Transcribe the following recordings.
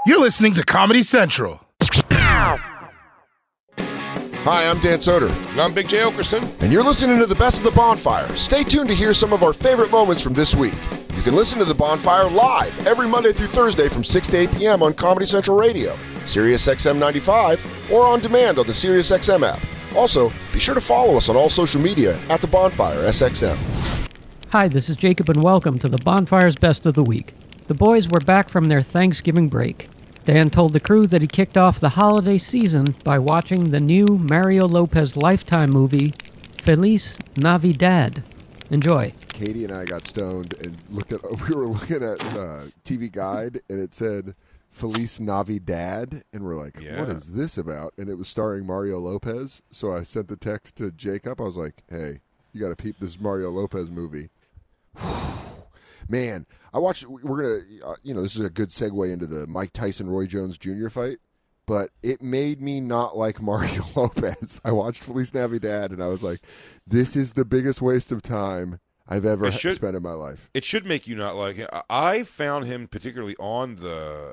You're listening to Comedy Central. Hi, I'm Dan Soder. And I'm Big J. Okerson. And you're listening to The Best of the Bonfire. Stay tuned to hear some of our favorite moments from this week. You can listen to The Bonfire live every Monday through Thursday from 6 to 8 p.m. on Comedy Central Radio, Sirius XM 95, or on demand on the Sirius XM app. Also, be sure to follow us on all social media at The Bonfire SXM. Hi, this is Jacob, and welcome to The Bonfire's Best of the Week. The boys were back from their Thanksgiving break. Dan told the crew that he kicked off the holiday season by watching the new Mario Lopez Lifetime movie, Feliz Navidad. Enjoy. Katie and I got stoned and we were looking at TV Guide, and it said Feliz Navidad, and we're like, What is this about? And it was starring Mario Lopez. So I sent the text to Jacob. I was like, hey, you got to peep this Mario Lopez movie. Man, I watched, we're going to, this is a good segue into the Mike Tyson-Roy Jones Jr. fight, but it made me not like Mario Lopez. I watched Feliz Navidad, and I was like, this is the biggest waste of time I've ever spent in my life. It should make you not like him. I found him particularly on the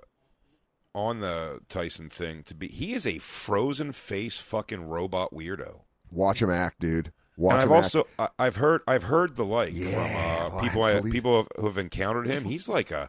Tyson thing he is a frozen face fucking robot weirdo. Watch him act, dude. I've heard the like from people who have encountered him. He is like a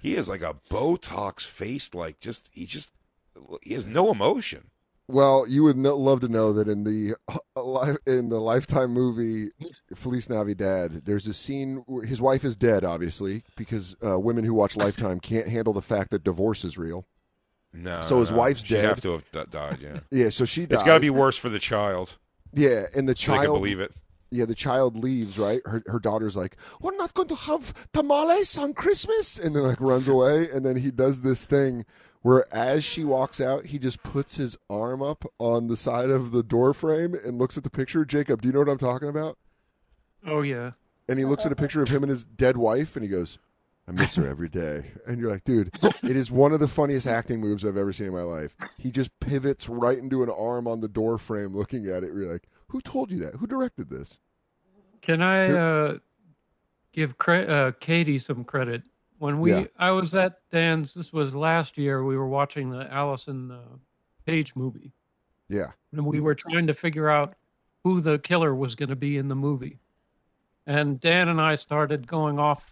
Botox faced, he has no emotion. Well, you would love to know that in the Lifetime movie Feliz Navidad, there's a scene where his wife is dead, obviously, because women who watch Lifetime can't handle the fact that divorce is real. No, so his wife's dead. She'd have to have died. Yeah, yeah. So she dies. It's got to be worse for the child. Yeah, and the child. I can believe it. Yeah, the child leaves, right? Her daughter's like, we're not going to have tamales on Christmas, and then runs away. And then he does this thing where, as she walks out, he just puts his arm up on the side of the door frame and looks at the picture. Jacob, do you know what I'm talking about? Oh yeah. And he looks at a picture of him and his dead wife, and he goes, I miss her every day. And you're like, dude, it is one of the funniest acting moves I've ever seen in my life. He just pivots right into an arm on the door frame looking at it. You're like, who told you that? Who directed this? Can I give Katie some credit? When I was at Dan's, this was last year, we were watching the Allison Page movie. Yeah. And we were trying to figure out who the killer was going to be in the movie. And Dan and I started going off,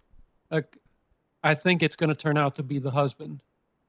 I think it's going to turn out to be the husband.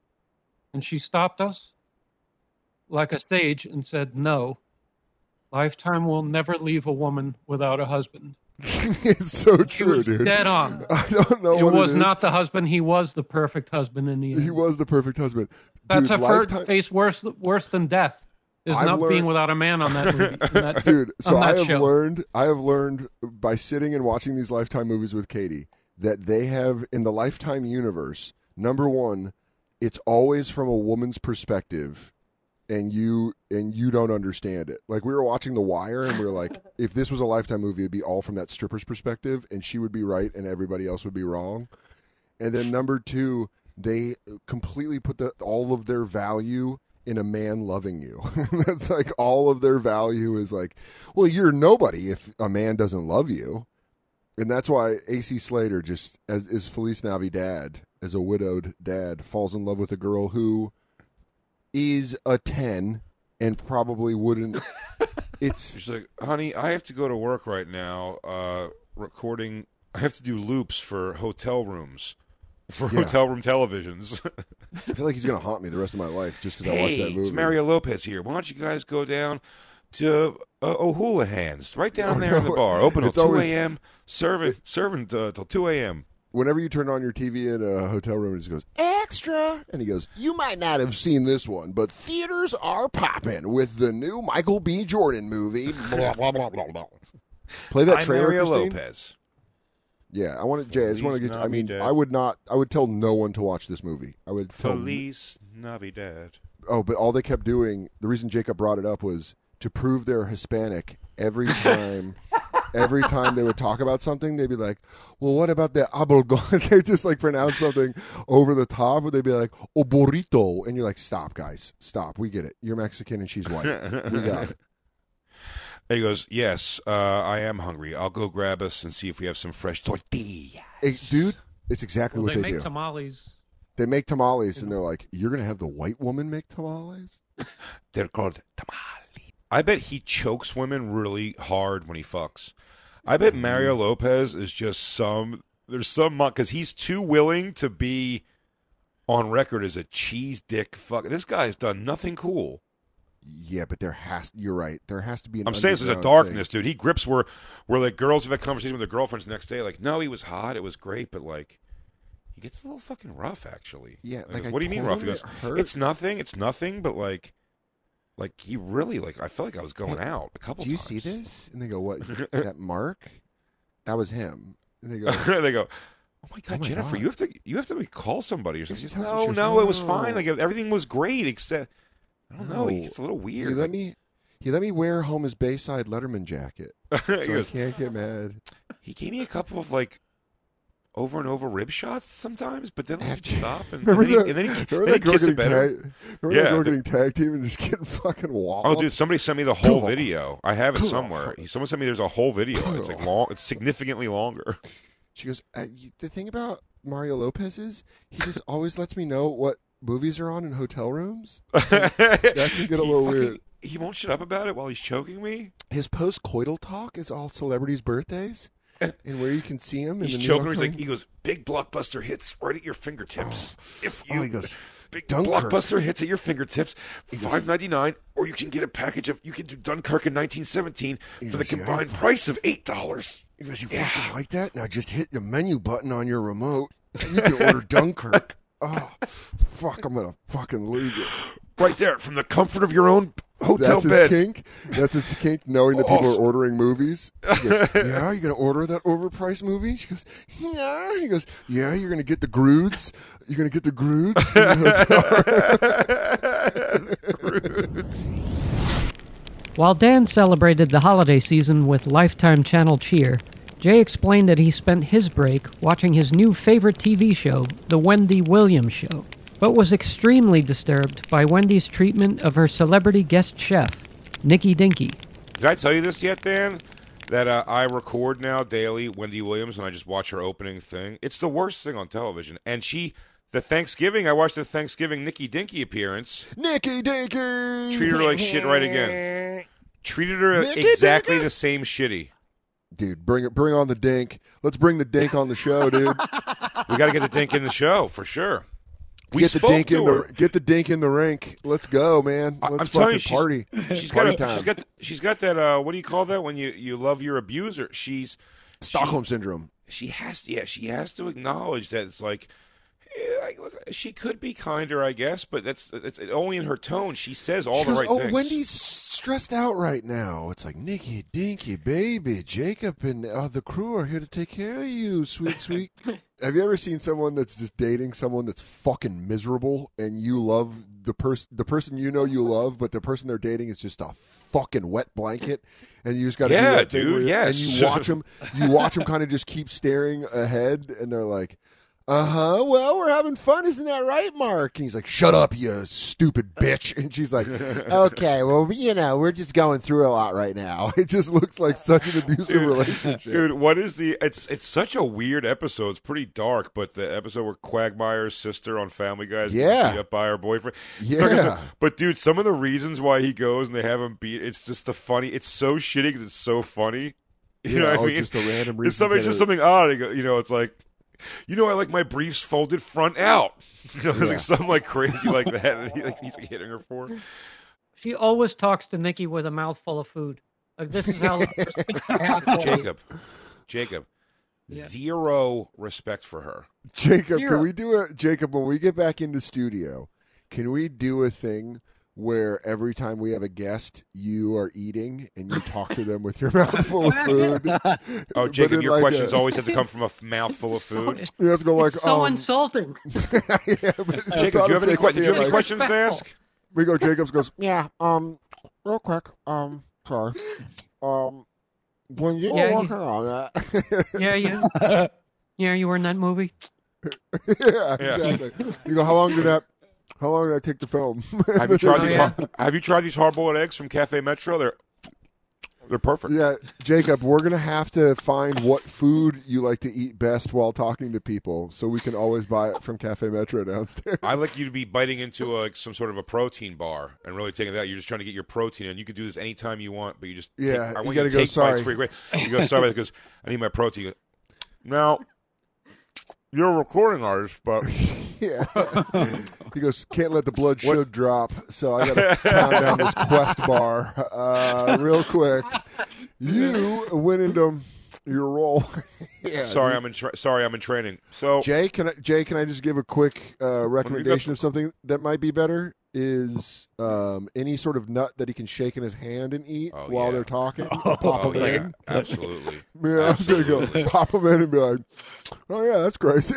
And she stopped us like a sage and said, no, Lifetime will never leave a woman without a husband. It's so true, dude. Dead on. I don't know it what was it is. not the husband. He was the perfect husband in the end. He was the perfect husband. That's dude, a face worse than death. Is being without a man on that movie. Dude, so I have show. learned by sitting and watching these Lifetime movies with Katie that they have, in the Lifetime universe, number one, it's always from a woman's perspective, and you don't understand it. Like, we were watching The Wire, and we were like, if this was a Lifetime movie, it'd be all from that stripper's perspective, and she would be right, and everybody else would be wrong. And then number two, they completely put all of their value in a man loving you. That's like all of their value is like, well, you're nobody if a man doesn't love you. And that's why AC Slater, just as Feliz Navidad, as a widowed dad, falls in love with a girl who is a 10 and probably wouldn't. She's like, honey, I have to go to work right now, recording. I have to do loops for hotel rooms, hotel room televisions. I feel like he's going to haunt me the rest of my life just because I watched that movie. It's Mario Lopez here. Why don't you guys go down to O'Houlihan's, right down there in the bar. Open till 2 a.m., serving till 2 a.m. Whenever you turn on your TV in a hotel room, it just goes, extra. And he goes, you might not have seen this one, but theaters are popping with the new Michael B. Jordan movie. Blah, blah, blah, blah, blah. Play that trailer, Mario Christine. Lopez. Yeah, I want to, Jay, I just want to get, I would tell no one to watch this movie. I would tell. Feliz Navidad. Oh, but all they kept doing, the reason Jacob brought it up was to prove they're Hispanic. Every time they would talk about something, they'd be like, well, what about the abogón? They just like pronounce something over the top, or they'd be like, oh, burrito. And you're like, stop, guys. Stop. We get it. You're Mexican and she's white. We got it. He goes, yes, I am hungry. I'll go grab us and see if we have some fresh tortillas. Hey, dude, it's exactly what they do. They make tamales. They make tamales, and they're like, "You're gonna have the white woman make tamales?" They're called tamales. I bet he chokes women really hard when he fucks. I bet Mario Lopez is just because he's too willing to be on record as a cheese dick fuck. This guy's done nothing cool. Yeah, but you're right. There has to be an I'm saying there's a darkness, dude. He grips where like girls have had conversations with their girlfriends the next day, like, no, he was hot, it was great, but like he gets a little fucking rough actually. Yeah, what do you mean rough? He goes, it's nothing, but like he really I felt like I was going out a couple times. Do you see this? And they go, what? That Mark? That was him. And they go, oh my God, Jennifer, God. you have to call somebody or something. No, no, it was fine. Like everything was great except I don't know. It's a little weird. He let me wear home his Bayside Letterman jacket, so I can't get mad. He gave me a couple of like over and over rib shots sometimes, but then he'd stop and then he'd kiss it better. Remember that girl getting tag team and just getting fucking walloped? Oh, dude, somebody sent me the whole video. I have it somewhere. Someone sent me there's a whole video. It's like long. It's significantly longer. She goes, the thing about Mario Lopez is he just always lets me know what movies are on in hotel rooms. That can get a little weird. He won't shut up about it while he's choking me. His post-coital talk is all celebrities' birthdays and where you can see him. He's choking. He goes, big blockbuster hits right at your fingertips. He goes, big blockbuster hits at your fingertips, $5.99, or you can get a package of. You can do Dunkirk in 1917 for the combined price of $8. He goes, you fucking like that? Now just hit the menu button on your remote and you can order Dunkirk. Oh, fuck, I'm going to fucking lose it. Right there, from the comfort of your own hotel bed. That's his kink. That's his kink, knowing that people are ordering movies. He goes, yeah, you're going to order that overpriced movie? She goes, yeah. He goes, yeah, you're going to get the Groods. You're going to get the Groods in the hotel. While Dan celebrated the holiday season with Lifetime Channel Cheer, Jay explained that he spent his break watching his new favorite TV show, The Wendy Williams Show, but was extremely disturbed by Wendy's treatment of her celebrity guest chef, Nikki Dinky. Did I tell you this yet, Dan? That I record now daily Wendy Williams and I just watch her opening thing. It's the worst thing on television. And I watched the Thanksgiving Nikki Dinky appearance. Nikki Dinky! Treated her like shit right again. Treated her exactly the same shitty. Dude, bring on the dink. Let's bring the dink on the show, dude. We got to get the dink in the show for sure. Get the dink in the rink. Let's go, man. Let's fucking party. She's got that. What do you call that when you love your abuser? Stockholm syndrome. She has to acknowledge that it's like. She could be kinder, I guess, but it's only in her tone. She says all the right things. Wendy's stressed out right now. It's like, Nikki, Dinky, baby, Jacob, and the crew are here to take care of you, sweet, sweet. Have you ever seen someone that's just dating someone that's fucking miserable, and you love the person you love, but the person they're dating is just a fucking wet blanket, and you just got to do that, dude. Yes, and you watch them kind of just keep staring ahead, and they're like. Well, we're having fun. Isn't that right, Mark? And he's like, shut up, you stupid bitch. And she's like, okay, well, we're just going through a lot right now. It just looks like such an abusive relationship. Dude, it's such a weird episode. It's pretty dark, but the episode where Quagmire's sister on Family Guy is beat up by her boyfriend. Yeah. But, dude, some of the reasons why he goes and they have him beat, it's just it's so shitty because it's so funny. You know what I mean? Just a random reason. It's something odd. It's like, I like my briefs folded front out. There's like something like crazy like that. And he's like hitting her for. She always talks to Nikki with a mouthful of food. Like this is how. Jacob, zero respect for her. Jacob, can we do Jacob, when we get back into studio, can we do a thing where every time we have a guest, you are eating and you talk to them with your mouthful of food? Oh, Jacob, your questions always have to come from a mouthful of food. You have to go like, so insulting. Jacob, do you have any questions to ask? We go. Jacob goes, yeah. Real quick. Sorry. When you were walking around that, you were in that movie. Yeah, exactly. You go, how long did that take to film? Have you tried these hard-boiled eggs from Cafe Metro? They're perfect. Yeah, Jacob, we're going to have to find what food you like to eat best while talking to people so we can always buy it from Cafe Metro downstairs. I like you to be biting into some sort of a protein bar and really taking that. You're just trying to get your protein in. You can do this anytime you want, but you just I want you you got to to go, take sorry. bites for your great. You go, sorry, because I need my protein. You go, now, you're a recording artist, but... Yeah. He goes, can't let the blood sugar drop, so I got to pound down this Quest bar real quick. You went into your role. Yeah, sorry, I'm in training. So Jay, can I just give a quick recommendation of something that might be better? Is any sort of nut that he can shake in his hand and eat while they're talking? Pop them in. Absolutely. Yeah, I'm just gonna go pop them in and be like, "Oh yeah, that's crazy."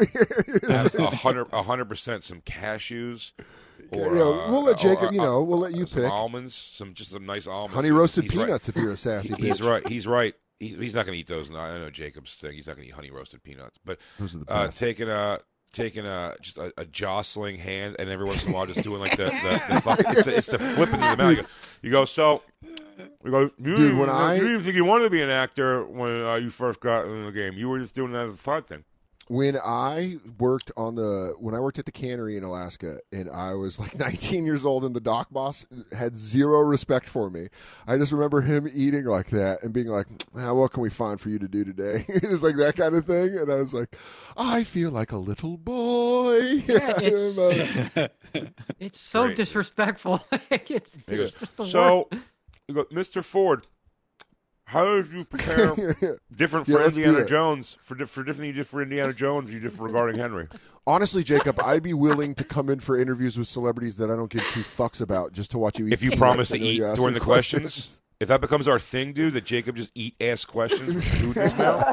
100% some cashews. Or, we'll let Jacob. We'll let you some pick almonds. Some nice almonds. Honey roasted peanuts if you're a sassy bitch. He's right. He's right. He's not going to eat those. No, I know Jacob's thing. He's not going to eat honey roasted peanuts. But those are the best. Taking just a jostling hand, and every once in a while just doing like the it's the flip into the mouth. You go, you didn't think you wanted to be an actor when you first got in the game. You were just doing that as a side thing. When I worked at the cannery in Alaska, and I was like 19 years old, and the dock boss had zero respect for me, I just remember him eating like that and being like, what can we find for you to do today? It was like that kind of thing, and I was like, I feel like a little boy. Yeah, it's so great. Disrespectful. It's just the word. You go, Mr. Ford, how did you prepare different for Indiana Jones for different you did for Indiana Jones you did for regarding Henry? Honestly, Jacob, I'd be willing to come in for interviews with celebrities that I don't give 2 fucks about just to watch you eat. If you promise to eat during the questions. If that becomes our thing, dude, that Jacob just ask questions with food in his mouth.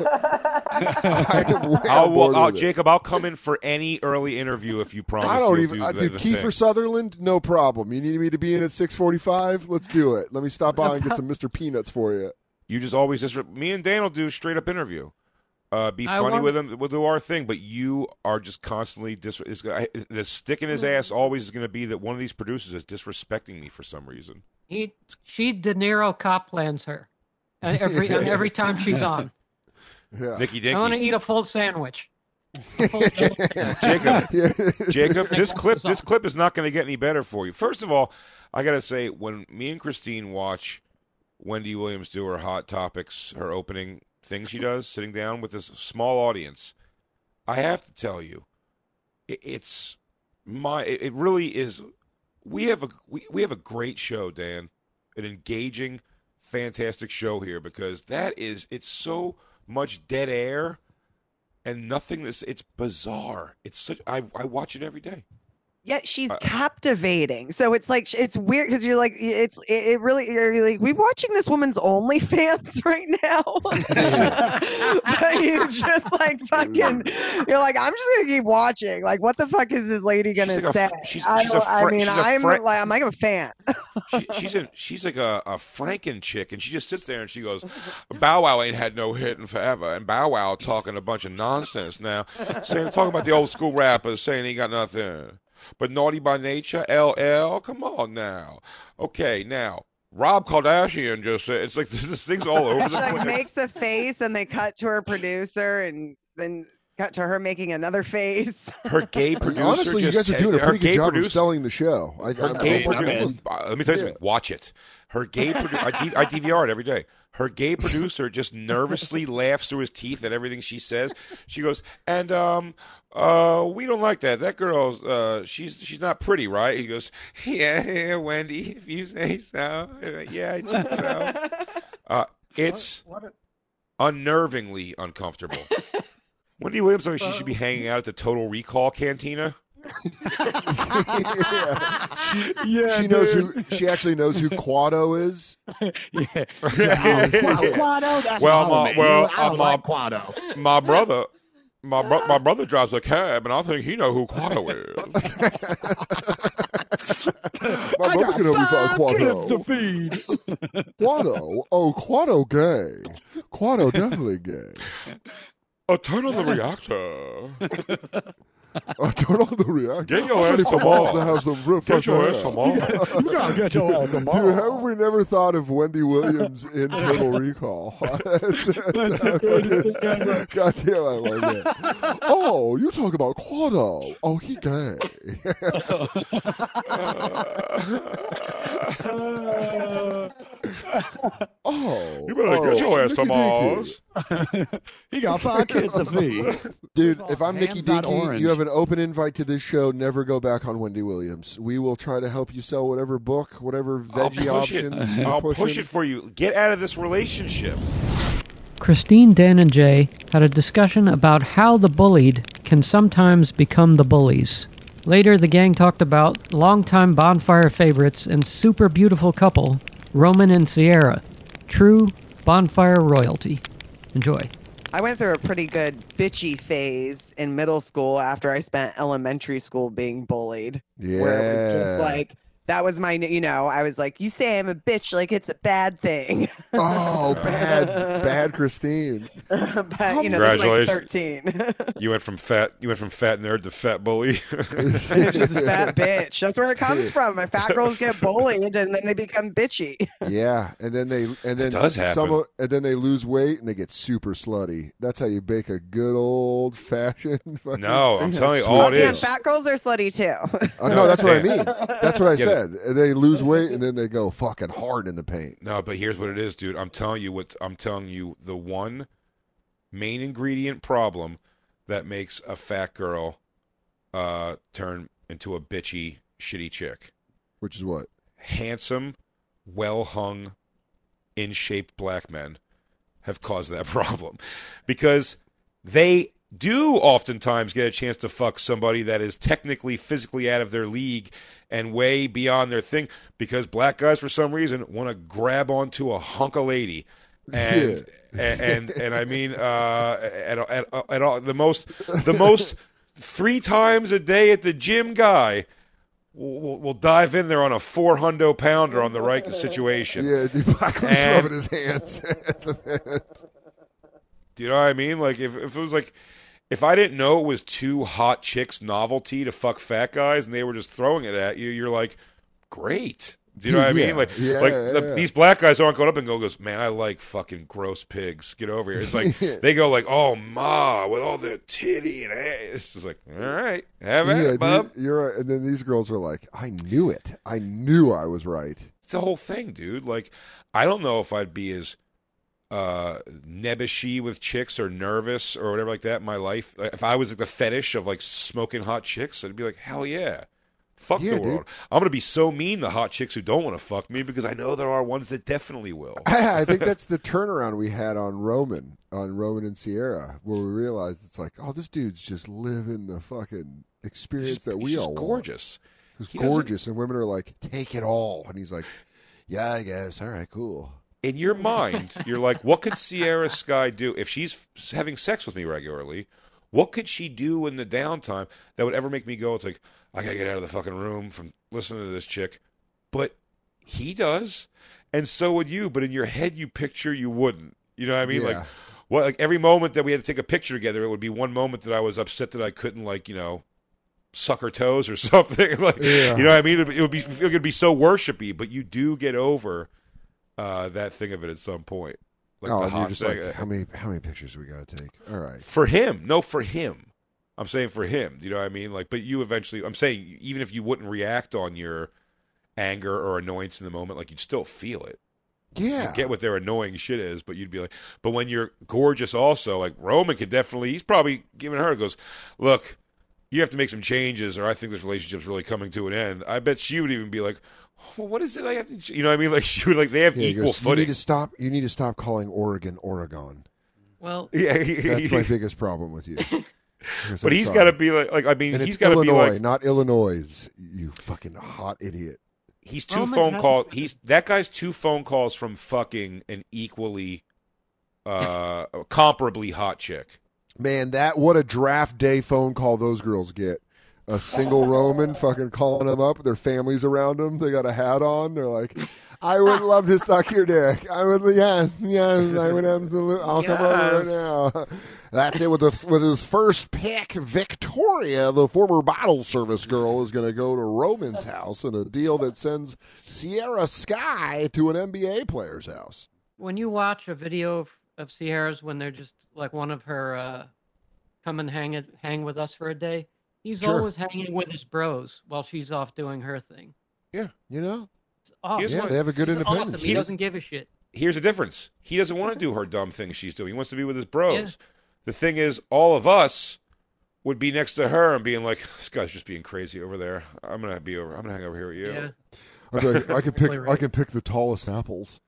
Jacob, I'll come in for any early interview if you promise. I don't even, dude. Kiefer Sutherland, no problem. You need me to be in at 6:45? Let's do it. Let me stop by and get some Mr. Peanuts for you. You just always me and Dan will do a straight up interview. Be funny with him. We'll do our thing, but you are just constantly the stick in his ass always is going to be that one of these producers is disrespecting me for some reason. She De Niro cop plans her every time she's on. Yeah. Nicky Dinky. I want to eat a full sandwich. Jacob, this clip is not going to get any better for you. First of all, I got to say, when me and Christine watch Wendy Williams do her Hot Topics, her opening thing she does, sitting down with this small audience, I have to tell you, it really is. We have a great show, Dan, an engaging, fantastic show here because it's so much dead air and nothingness. It's bizarre. I watch it every day. Yeah, she's captivating. So it's like it's weird because you're like it really you're like, we watching this woman's OnlyFans right now. But you just like fucking you're like, I'm just gonna keep watching. Like, what the fuck is this lady gonna say? I'm like a fan. She's like a Franken chick, and she just sits there and she goes, Bow Wow ain't had no hit in forever, and Bow Wow talking a bunch of nonsense now, talking about the old school rappers saying he got nothing. But Naughty by Nature, LL, come on now. Okay, now, Rob Kardashian just said, it's like this thing's all over the place. She like makes a face and they cut to her producer and then cut to her making another face. Her gay producer. Honestly, you guys are doing a pretty good job of selling the show. Let me tell you something. Watch it. Her gay producer, I DVR it every day. Her gay producer just nervously laughs through his teeth at everything she says. She goes, and we don't like that. That girl's she's not pretty, right? He goes, yeah, Wendy, if you say so. Yeah, I think so. It's unnervingly uncomfortable. Wendy Williams, I think she should be hanging out at the Total Recall cantina. She knows who. She actually knows who Quado is. Quado. That's I don't like Quado. My brother drives a cab, and I think he know who Quado is. My brother can help me find Quado. To feed. Quado. Oh, Quado gay. Quado definitely gay. Turn on the reactor. Turn on the reactor. Get your ass to Mars Mars. to have some real Get your fresh ass air. to Mars. You gotta get your ass to Mars. Dude, haven't we never thought of Wendy Williams in Total Recall? That's the greatest thing ever. God damn, I love that. Oh, you talk about Quado. Oh, he gay. Oh. You better get your ass to Mickey Mars. Dinky. He got 5 kids to feed. Dude, if I'm Mickey Ham's not Dinky, orange. you have an open invite to this show. Never go back on Wendy Williams. We will try to help you sell whatever book, whatever veggie options. you're I'll push pushing. it for you. Get out of this relationship. Christine, Dan, and Jay had a discussion about how the bullied can sometimes become the bullies. Later, the gang talked about longtime Bonfire favorites and super beautiful couple, Roman and Sierra. True Bonfire royalty. Enjoy. I went through a pretty good bitchy phase in middle school after I spent elementary school being bullied. Where it was just Yeah. like, that was my, I was like, you say I'm a bitch like it's a bad thing. Oh, bad Christine. But, this is like 13. You went from fat nerd to fat bully. Just a fat bitch. That's where it comes from. My fat girls get bullied and then they become bitchy. Yeah, and then does happen. and then they lose weight and they get super slutty. That's how you bake a good old fashioned. No, I'm telling you, all Oh, it damn, is. fat girls are slutty too. No, that's what I Dan. mean. That's what I Get it. said. They lose weight and then they go fucking hard in the paint. No, but here's what it is, dude. I'm telling you the one main ingredient problem that makes a fat girl turn into a bitchy, shitty chick. Which is what? Handsome, well-hung, in-shape black men have caused that problem. Because they do oftentimes get a chance to fuck somebody that is technically physically out of their league and way beyond their thing, because black guys for some reason want to grab onto a hunk of lady. And and I mean at all, the most 3 times a day at the gym guy will dive in there on a 400 pounder on the right situation. Yeah, the black guy's And- rubbing his hands. Do you know what I mean? Like if it was like, if I didn't know it was 2 hot chicks novelty to fuck fat guys and they were just throwing it at you, you're like, great. Do you know what I mean? Like, Yeah. these black guys aren't going up and goes, man, I like fucking gross pigs. Get over here. It's like they go like, oh ma, with all the titty and ass. It's just like, all right, have at it, bub. dude, you're right. And then these girls are like, I knew it. I knew I was right. It's the whole thing, dude. Like, I don't know if I'd be as nebbishy with chicks or nervous or whatever like that in my life. If I was like the fetish of like smoking hot chicks, I'd be like, hell yeah. Fuck Yeah, the world. dude. I'm going to be so mean to hot chicks who don't want to fuck me because I know there are ones that definitely will. I think that's the turnaround we had on Roman and Sierra, where we realized it's like, oh, this dude's just living the fucking experience that we He's all just want. gorgeous. He's He doesn't- gorgeous, and women are like, take it all, and he's like, yeah, I guess. All right, cool. In your mind, you're like, what could Sierra Sky do if she's having sex with me regularly? What could she do in the downtime that would ever make me go, it's like, I got to get out of the fucking room from listening to this chick? But he does, and so would you. But in your head, you picture you wouldn't. You know what I mean? Yeah. Like, what? Like every moment that we had to take a picture together, it would be one moment that I was upset that I couldn't, like, suck her toes or something. Like, Yeah. you know what I mean? It would be so worshipy, but you do get over that thing of it at some point. Like Oh, the and you're hot just thing. like, how many pictures we got to take? All right. For him. No, for him. I'm saying for him. Do you know what I mean? Like, but you eventually, I'm saying, even if you wouldn't react on your anger or annoyance in the moment, like, you'd still feel it. Yeah. You get what their annoying shit is, but you'd be like, but when you're gorgeous also, like, Roman could definitely, he's probably giving her, goes, look, you have to make some changes or I think this relationship's really coming to an end. I bet she would even be like, well, what is it I have to, you know what I mean? Like, she would, like, they have Yeah, he equal goes, footing. You need to stop calling Oregon. Well, Yeah, That's my biggest problem with you. Because but I'm he's sorry. got to be like I mean, And he's it's got to be Illinois, like, not Illinois. You fucking hot idiot. he's 2 Roman phone has- calls. That guy's 2 phone calls from fucking an equally, comparably hot chick. Man, what a draft day phone call those girls get. a single Roman fucking calling them up. Their families around them. They got a hat on. They're like, I would love to suck your dick. I would, yes, I would absolutely. I'll come over right now. That's it with his first pick. Victoria, the former bottle service girl, is going to go to Roman's house in a deal that sends Sierra Sky to an NBA player's house. When you watch a video of Sierra's when they're just like one of her come and hang with us for a day, he's always hanging with his bros while she's off doing her thing. Yeah. You know? Awesome. Yeah, they have a good independence. Awesome. He doesn't give a shit. Here's the difference. He doesn't want to do her dumb thing she's doing. He wants to be with his bros. Yeah. The thing is, all of us would be next to her and being like, this guy's just being crazy over there. I'm gonna hang over here with you. Yeah. I'd be like, I can pick the tallest apples.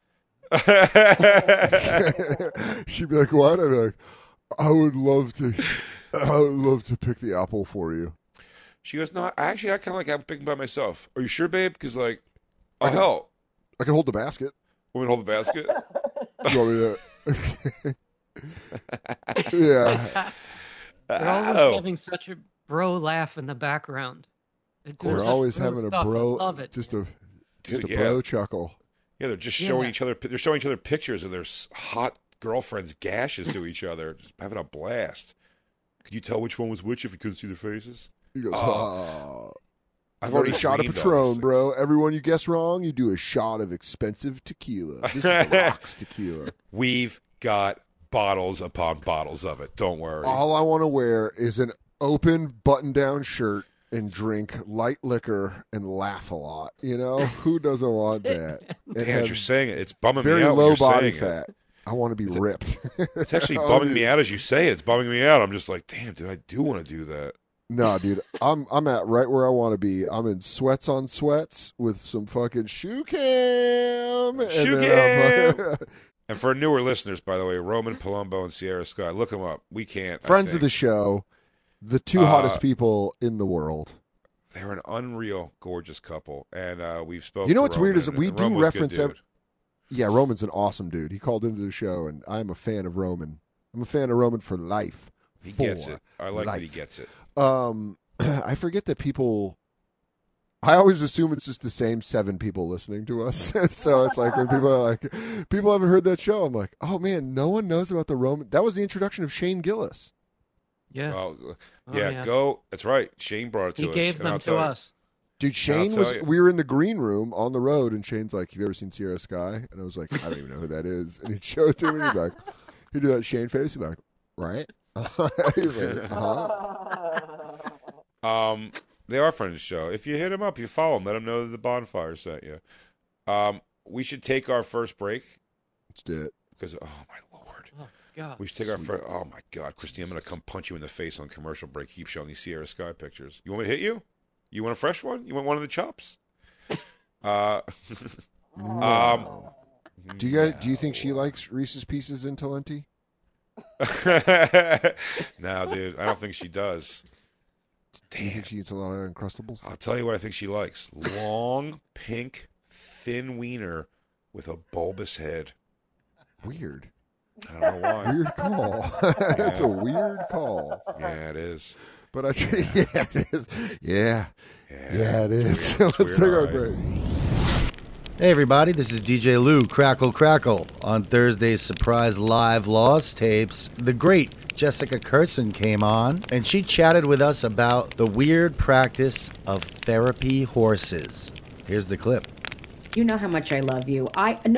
She'd be like, what? I'd be like, I would love to pick the apple for you. She goes, no, I kind of like apple picking by myself. Are you sure, babe? Because like, hell, I can hold the basket. Want me to hold the basket? You want me to? Yeah. They're always having such a bro laugh in the background. They're always having a bro, love it. just a bro chuckle. Yeah, they're just showing each other. They're showing each other pictures of their hot girlfriends' gashes to each other, just having a blast. Could you tell which one was which if you couldn't see their faces? He goes, I've already shot of Patron, bro. Everyone you guess wrong, you do a shot of expensive tequila. This is rocks tequila. We've got bottles upon bottles of it. Don't worry. All I want to wear is an open button-down shirt and drink light liquor and laugh a lot. You know, who doesn't want that? Damn, you're saying it. It's bumming me out. Very low body fat. I want to be ripped. It's actually bumming me out as you say it. It's bumming me out. I'm just like, damn, dude, I do want to do that. No, dude, I'm at right where I want to be. I'm in sweats on sweats with some fucking shoe cam. And for newer listeners, by the way, Roman Palumbo and Sierra Sky, look them up. We can't. Friends of the show, the two hottest people in the world. They're an unreal, gorgeous couple, and we've spoken. You know what's Roman, weird is we do reference. Yeah, Roman's an awesome dude. He called into the show, and I'm a fan of Roman. I'm a fan of Roman for life. He gets it. I like that he gets it. I forget that people. I always assume it's just the same 7 people listening to us. So it's like when people are like, people haven't heard that show. I'm like, oh man, no one knows about the Roman. That was the introduction of Shane Gillis. Yeah. Yeah. Go. That's right. Shane brought it to us. He gave them to us. Dude, Shane we were in the green room on the road, and Shane's like, have you ever seen Sierra Sky? And I was like, I don't even know who that is. And he'd show it to me. He'd do that Shane face. He'd be like, right? He's like, They are friends of the show. If you hit him up, you follow him, let him know that the bonfire sent you. We should take our first break. Let's do it. Because, oh, my Lord. Oh, God. We should take our first. Oh, my God. Christine, I'm going to come punch you in the face on commercial break. Keep showing these Sierra Sky pictures. You want me to hit you? You want a fresh one? You want one of the chops? No. Do you think she likes Reese's Pieces in Talenti? No, dude. I don't think she does. Damn. Do you think she eats a lot of Uncrustables? I'll tell you what I think she likes. Long, pink, thin wiener with a bulbous head. Weird. I don't know why. Weird call. It's a weird call. Yeah, it is. But yeah, it is. Yeah, it is. Let's take our break. Hey everybody, this is DJ Lou, Crackle Crackle. On Thursday's surprise live Lost tapes, the great Jessica Kurtzen came on, and she chatted with us about the weird practice of therapy horses. Here's the clip. You know how much I love you.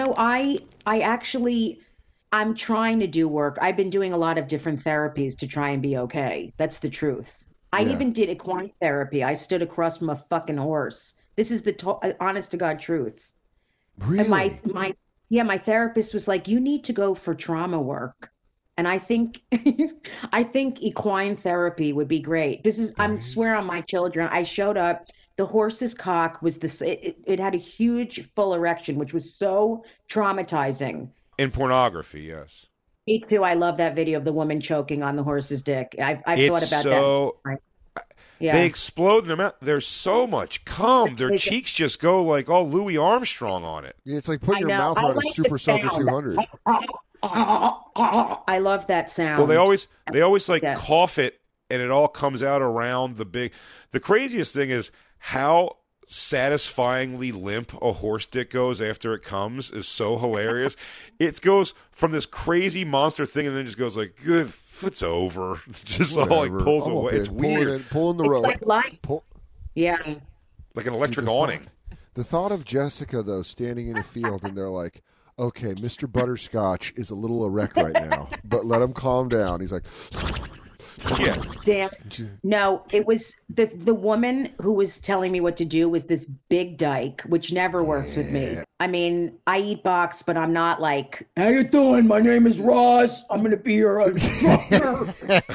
I'm trying to do work. I've been doing a lot of different therapies to try and be okay. That's the truth. I even did equine therapy. I stood across from a fucking horse. This is the honest to God truth. Really? And my therapist was like, you need to go for trauma work. And I think equine therapy would be great. I swear on my children, I showed up, the horse's cock was it had a huge full erection, which was so traumatizing. In pornography, yes. Me too. I love that video of the woman choking on the horse's dick. I've thought about that. Yeah. They explode in their mouth. There's so much cum. Their cheeks just go like all Louis Armstrong on it. Yeah, it's like putting your mouth around a Super Soaker 200. I love that sound. Well, they always like cough it and it all comes out around the big. The craziest thing is how satisfyingly limp a horse dick goes after it comes is so hilarious. It goes from this crazy monster thing and then just goes like, good, it's over. Just all like pulls away. It's weird. Pulling the rope. Yeah. Like an electric awning. The thought of Jessica, though, standing in a field and they're like, okay, Mr. Butterscotch is a little erect right now, but let him calm down. He's like, yeah. Damn. No, it was the woman who was telling me what to do was this big dyke, which never works with me. I mean, I eat box, but I'm not like, how you doing? My name is Ross. I'm going to be your instructor.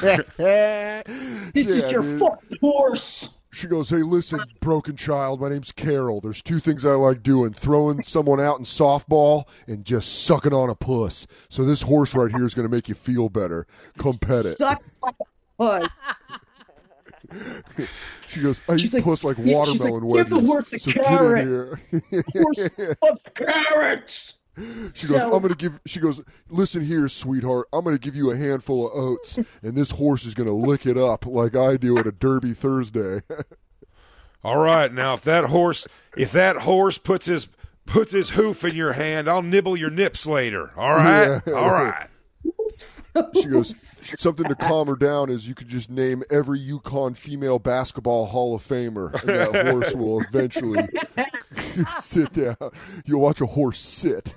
This is your fucking horse. She goes, hey, listen, broken child, my name's Carol. There's two things I like doing, throwing someone out in softball and just sucking on a puss. So this horse right here is going to make you feel better. Come pet it. Suck on a puss. She goes, I eat puss like watermelon wedges. Give the horse a carrot. Horse loves carrots. She goes, I'm going to give, she goes, listen here, sweetheart, I'm going to give you a handful of oats, and this horse is going to lick it up like I do at a Derby Thursday. All right, now if that horse puts his hoof in your hand, I'll nibble your nips later. All right? Yeah. All right. She goes, something to calm her down is you could just name every UConn female basketball Hall of Famer, and that horse will eventually sit down. You'll watch a horse sit.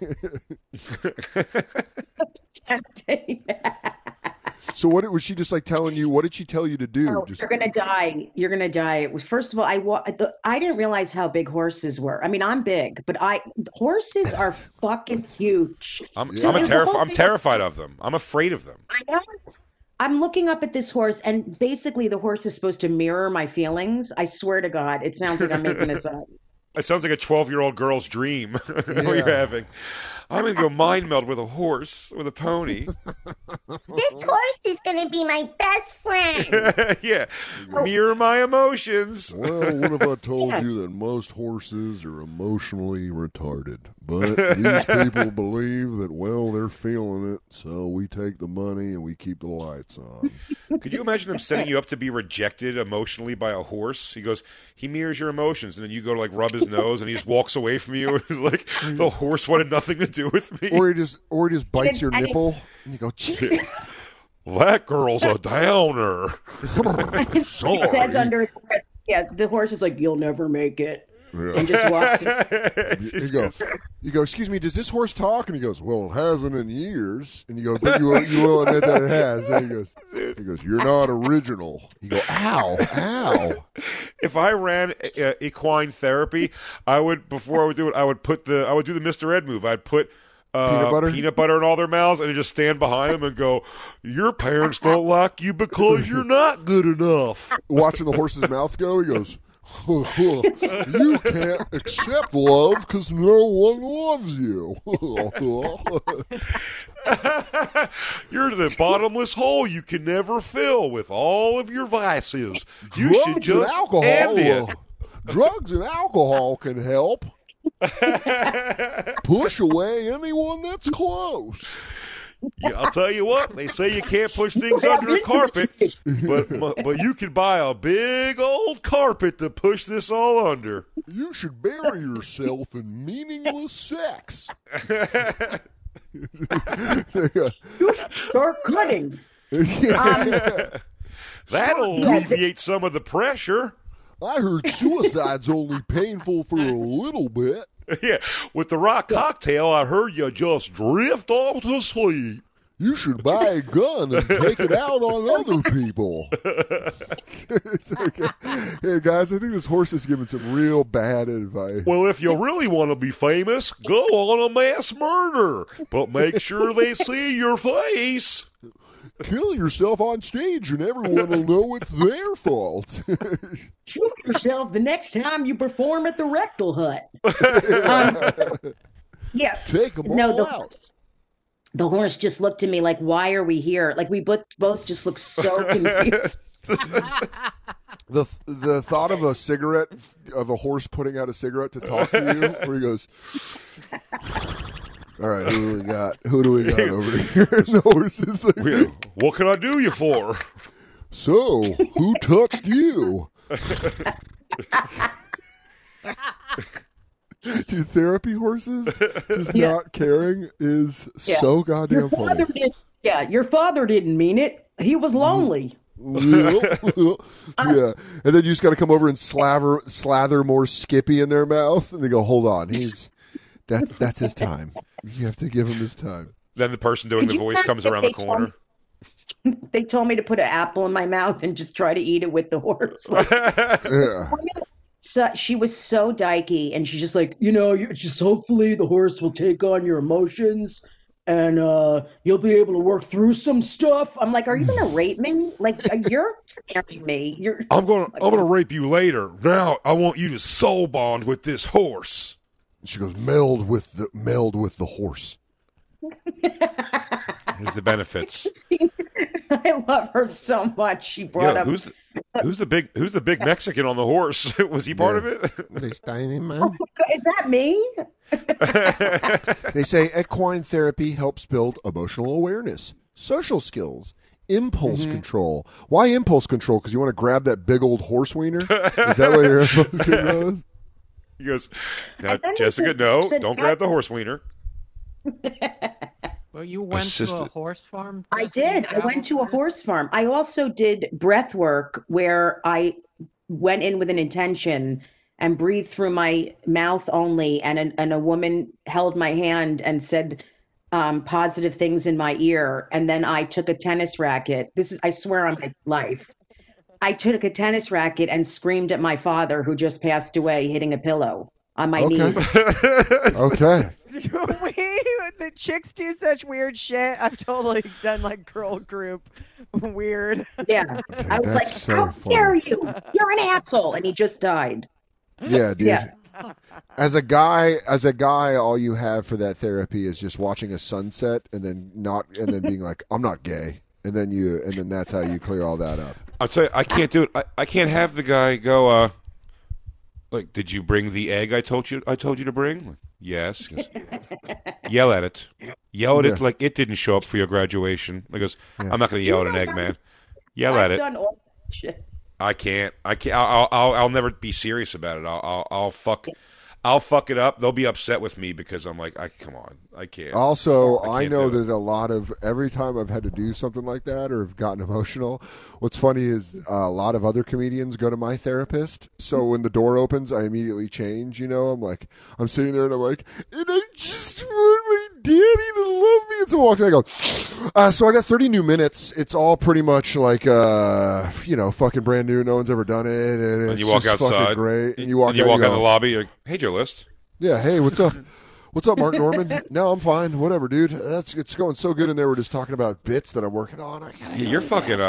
So what was she just like telling you? What did she tell you to do? Oh, you're gonna die. You're gonna die. It was, first of all, I didn't realize how big horses were. I mean, I'm big, but horses are fucking huge. I'm terrified of them. I'm afraid of them. I know. I'm looking up at this horse, and basically the horse is supposed to mirror my feelings. I swear to God, it sounds like I'm making this up. It sounds like a 12-year-old girl's dream. What you're having. I'm going to go mind meld with a horse, with a pony. This horse is going to be my best friend. Yeah. Mirror my emotions. Well, what if I told you that most horses are emotionally retarded? But these people believe that, well, they're feeling it, so we take the money and we keep the lights on. Could you imagine him setting you up to be rejected emotionally by a horse? He mirrors your emotions, and then you go to like rub his nose, and he just walks away from you. Like the horse wanted nothing to do with me. Or he just bites your nipple, and you go, Jesus. That girl's a downer. It says under its breath, yeah, the horse is like, you'll never make it. Yeah. And just walks in. You go, excuse me, does this horse talk? And he goes, well, it hasn't in years. And you go, but you will admit that it has. And he goes, you're not original. You go, ow. If I ran equine therapy, before I would do it, I would do the Mr. Ed move. I'd put peanut butter in all their mouths and just stand behind them and go, your parents don't like you because you're not good enough. Watching the horse's mouth go, he goes, you can't accept love because no one loves you. You're the bottomless hole you can never fill with all of your vices. You should just end it. Drugs and alcohol can help. Push away anyone that's close. Yeah, I'll tell you what, they say you can't push things under a carpet, but you can buy a big old carpet to push this all under. You should bury yourself in meaningless sex. You should start cutting. That'll alleviate some of the pressure. I heard suicide's only painful for a little bit. Yeah, with the rock cocktail, I heard you just drift off to sleep. You should buy a gun and take it out on other people. Hey, guys, I think this horse is giving some real bad advice. Well, if you really want to be famous, go on a mass murder. But make sure they see your face. Kill yourself on stage and everyone will know it's their fault. Shoot yourself the next time you perform at the Rectal Hut. Yeah. Take them all out. The horse just looked at me like, why are we here? Like we both just looked so confused. The thought of a cigarette, of a horse putting out a cigarette to talk to you, where he goes, all right, who do we got? Who do we got over here? And the horse is like, what can I do you for? So, who touched you? Dude, therapy horses just not caring is so goddamn funny. Your father didn't mean it. He was lonely. Yeah, and then you just got to come over and slather more Skippy in their mouth, and they go, "Hold on, that's his time. You have to give him his time." Then the person doing the voice comes around the corner. They told me to put an apple in my mouth and just try to eat it with the horse. So she was so dykey, and she's just like, just hopefully the horse will take on your emotions, and you'll be able to work through some stuff. I'm like, are you gonna rape me? Like, you're scaring me. I'm gonna rape you later. Now I want you to soul bond with this horse. And she goes, meld with the horse. Here's the benefits. I love her so much. She brought up who's the big Mexican on the horse? Was he part of it? Is that me? They say equine therapy helps build emotional awareness, social skills, impulse control. Why impulse control? Because you want to grab that big old horse wiener? Is that what your impulse control is? He goes, now, Jessica, no, don't grab the horse wiener. Well, you went to a horse farm? I did. I went to a horse farm. I also did breath work where I went in with an intention and breathed through my mouth only. And a woman held my hand and said positive things in my ear. And then I took a tennis racket. I swear on my life. I took a tennis racket and screamed at my father, who just passed away, hitting a pillow on my knees. Okay. The chicks do such weird shit. I've totally done like girl group weird. Yeah. I was like, how dare you? You're an asshole. And he just died. Yeah, dude. Yeah. As a guy, all you have for that therapy is just watching a sunset and then being like, I'm not gay. And then that's how you clear all that up. I'll tell you, I can't do it. I can't have the guy go, like, did you bring the egg I told you to bring? Yes. Goes, yell at it. Yell at it like it didn't show up for your graduation. He goes, I'm not going to yell at an egg, man. Yell at it. I've done all that shit. I can't. I'll never be serious about it. I'll fuck it up. They'll be upset with me because I'm like, come on, I can't. Also, I know that every time I've had to do something like that or have gotten emotional, what's funny is a lot of other comedians go to my therapist. So when the door opens, I immediately change. I'm sitting there and I'm like, and I just want my daddy to love me. And someone walks in and I go, so I got 30 new minutes. It's all pretty much like, fucking brand new. No one's ever done it. And it's you walk just outside. Fucking great. And you walk out in the lobby. You're like, hey, Joe List. Yeah, hey, what's up? What's up, Mark Norman? No, I'm fine. Whatever, dude. It's going so good in there. We're just talking about bits that I'm working on. Your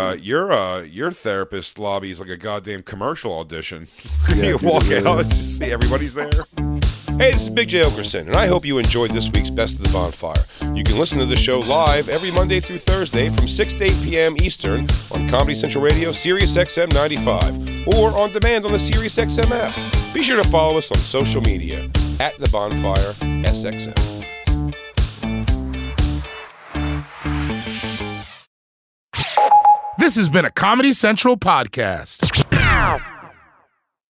therapist lobby is like a goddamn commercial audition. Yeah, you walk out and just see everybody's there. Hey, this is Big J. Okerson, and I hope you enjoyed this week's Best of the Bonfire. You can listen to the show live every Monday through Thursday from 6 to 8 p.m. Eastern on Comedy Central Radio, Sirius XM 95, or on demand on the Sirius XM app. Be sure to follow us on social media at The Bonfire SXM. This has been a Comedy Central podcast.